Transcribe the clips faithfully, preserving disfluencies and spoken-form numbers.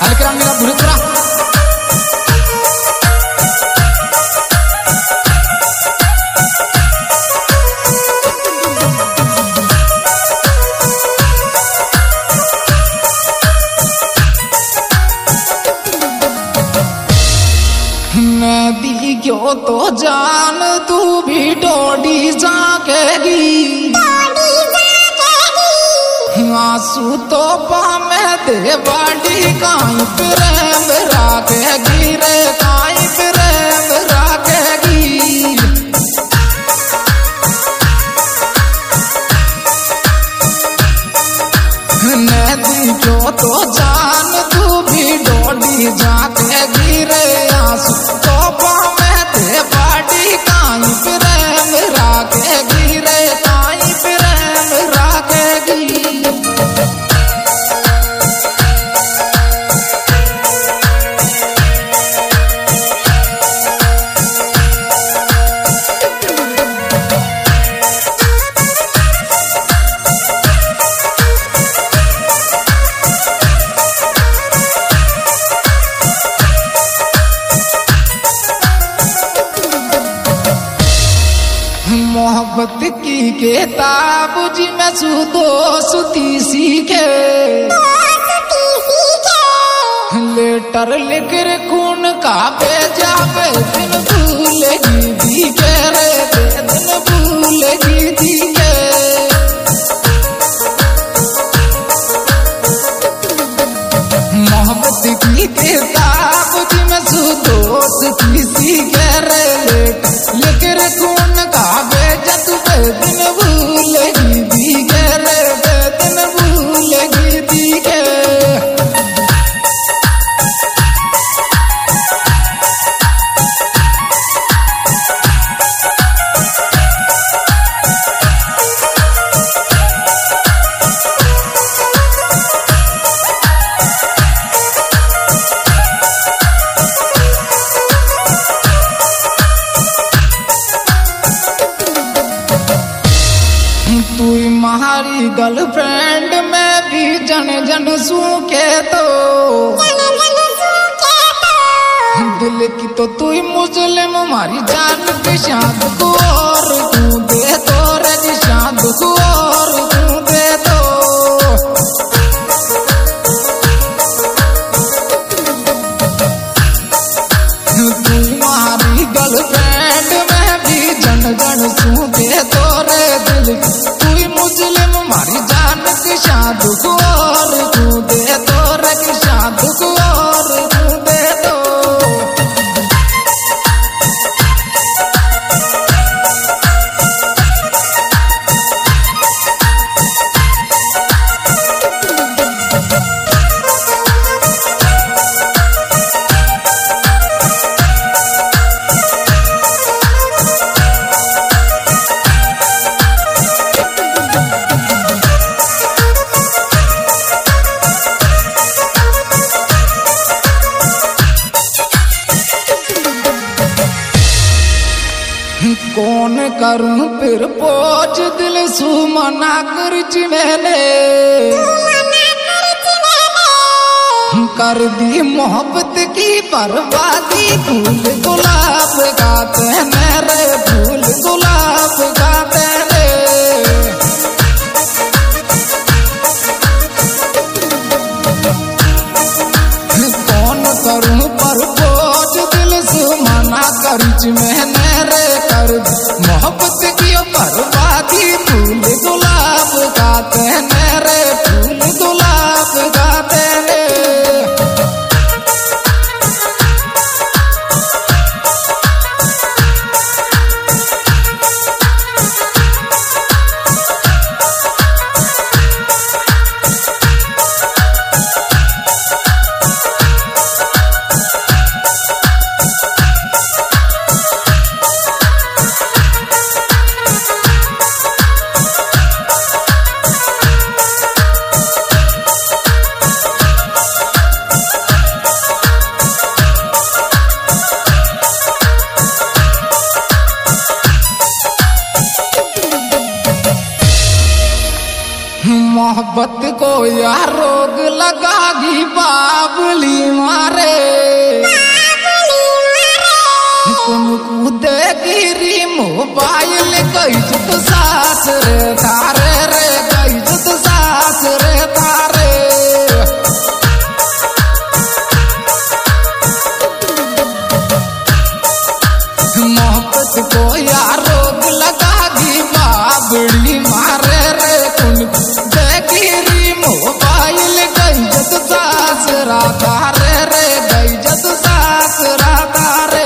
हलकरा मेरा भुरकरा नदी क्यों तो जान तू भी डोडी जाकेगी आंसू तो पामे दे बाड़ी काई प्रेम राखेगी रे काई प्रेम राखेगी नदी क्यों तो जान तू भी डोडी जाकेगी रे आंसू तो पामे दे बाड़ी काई प्रेम राखेगी रे काई प्रेम राखेगी मोहब्बत की किताब जी में सुदो सुती सीखे लेटर लिख रे खून का भेजा बे दिन भूलेगी दी के रे बे दिन भूलेगी दी के मोहब्बत की किताब जी में सुदो सुती सीखे रे लेटर लिख रे खून का भेजा तू बे दिन भूलेगी दी के रे बे दिन भूलेगी दी के तू हमारी गर्लफ्रेंड में भी जन जन सूखे तो दिल की तो तू मुस्लिम हमारी जान की शाद को और तू दे तो रे शाद को और तू दे तो तू हमारी गर्लफ्रेंड में भी जन जन सूखे तो रे दिल तू मुस्लिम हमारी जान की शाद को और तू दे तो रे शाद को और तू दे तो कौन करूं फिर पोच दिल सु मना कर मैंने कर दी मोहब्बत की बर्बादी फूल गुलाब गाते मेरे फूल गुलाब गाते रे कौन करूं पर पोच दिल सु मना कर मैंने रे कर मोहब्बत की बर्बादी फूल गुलाब गाते मेरे फूल गुलाब गाते रे मोहब्बत को यार रोग लगा लगागी बाबली मारे कूदे गिरी मोबाइल कैजत सास रे तारे रे कैजत सास रे तारे मोहब्बत को यार रोग लगागी बाबली मारे रे कूदे गिरी मोबाइल कैजत सास रा तारे रे कैजत सास रा तारे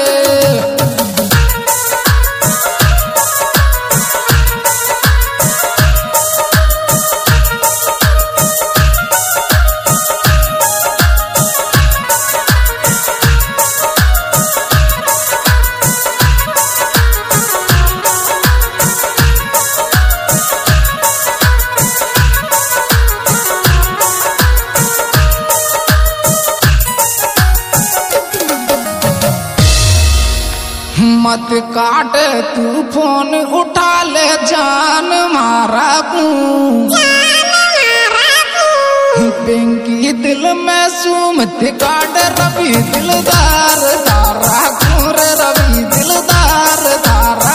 मत काट तू फोन उठा ले जान मारा पिंकी दिल में सुमत काट रवि दिलदार तारा खूर रवि दिलदार तारा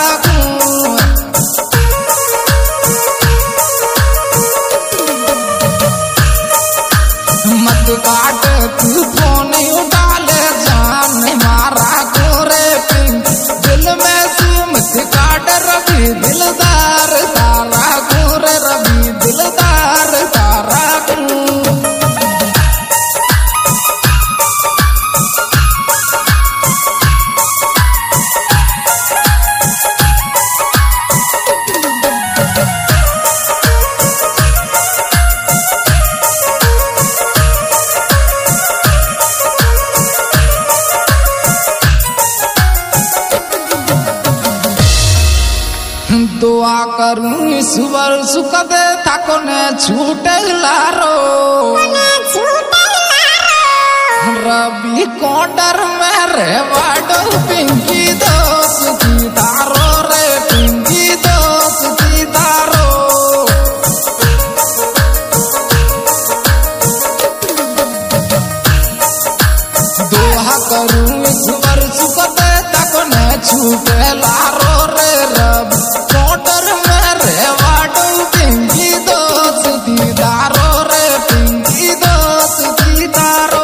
मत काट तू फोन उठा ले जान मारा खूरे पिंकी दिल में सुमत काट रवि दिलदार तारा खूर रवि दिलदार तारा दुआ करूं ईश्वर सुख दे थाको ने छूटे लारो रवि कोडर में रे वाडो पिंकी दोस्त की तारो रे पिंकी दोस्त की तारो दुआ करूं ईश्वर सुख दे थाको ने छूटे लारो रे रवि कोडर में रे वाडो पिंकी दोस्त की तारो रे पिंकी दोस्त की तारो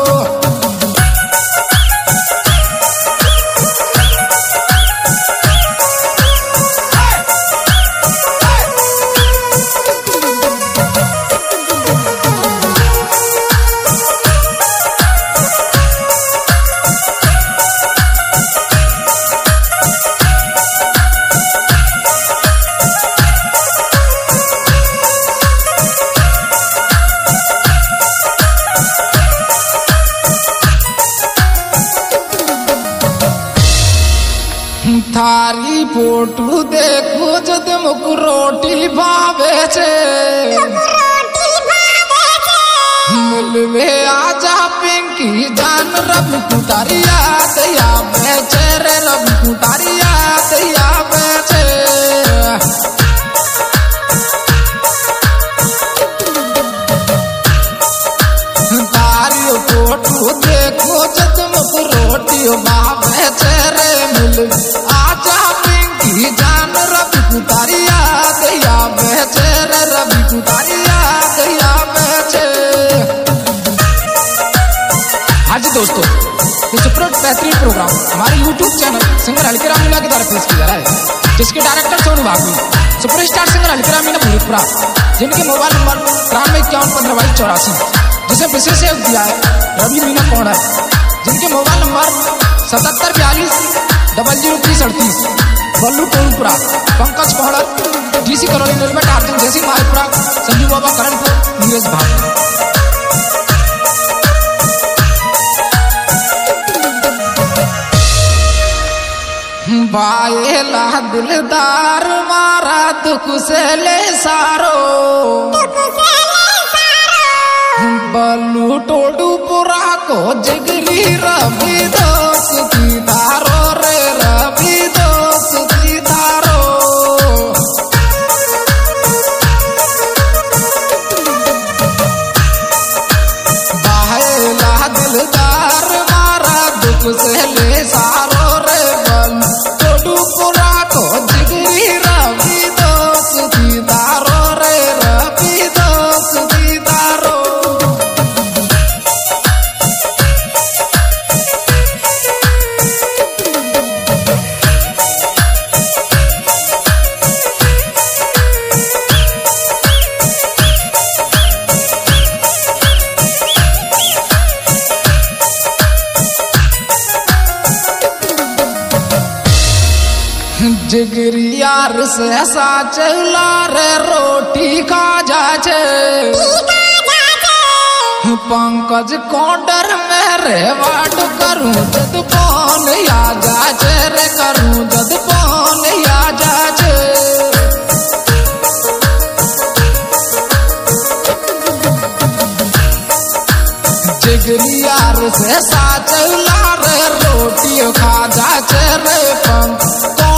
थारी फोटो देखो जद मुक रोटी भावे छे मिलवे आजा पिंकी जान रवि कुटारी याद आवे छे रे रवि कुटारी याद आवे छे तारी फोटो देखो जद मुक रोटी भावे छे रे मिलवे आजा पिंकी जान रवि कुटारी याद आवे छे रे रवि कुटारी याद आवे छे। हाँ जी दोस्तों, ये सुपर बेहतरीन प्रोग्राम हमारे यूट्यूब चैनल सिंगर हल्के राम मीना के द्वारा पेश किया जा रहा है, जिसके डायरेक्टर सोनू भागवी, सुपरस्टार सिंगर हल्के राम मीना भूतपुरा, जिनके मोबाइल नंबर तिरानवे इक्यावन पंद्रह बाईस चौरासी, जिसे विशेष सहयोग दिया है रवि मीना कोहड़ा, जिनके मोबाइल नंबर सतहत्तर बयालीस डबल जीरो तीस अड़तीस, बल्लू टोलपुरा, पंकज कोहड़ा, डीसी करोली निर्मेट अर्जुन जयसिंह माहिपुरा, संजू बाबा करणपुर, नीरज भाग। बाएला दिलदार मारा दुख से ले सारो, बल्लू टोडूपुरा को जिगरी रवि दोस्त की तारो रे रवि दोस्त की तारो। दुख से ले सारो रे बल तोडू पूरा को जिगरी रवि दोस्त दीदारो रे रवि दोस्त दीदारो जिगरी यार से साचला रे रोटी खा जाचे पंकज कोडर में रे वाट करूं जद फोन या जाचे रे करूं जद फोन या जाचे जिगरी यार से साचला रे रोटी खा जाचे रे पंकज